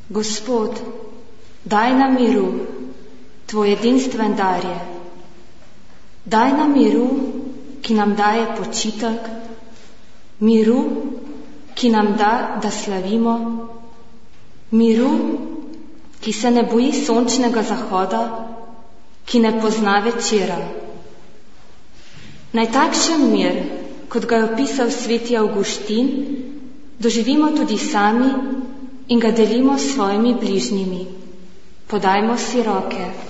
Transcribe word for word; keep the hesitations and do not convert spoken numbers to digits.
Gospod, daj nam miru, tvoj edinstven dar je. Daj nam miru, ki nam daje počitek, miru, ki nam da, da slavimo, miru, ki se ne boji sončnega zahoda, ki ne pozna večera. Naj takšen mir, kot ga je opisal sveti Avguštin, doživimo tudi sami in ga delimo s svojimi bližnjimi. Podajmo si roke.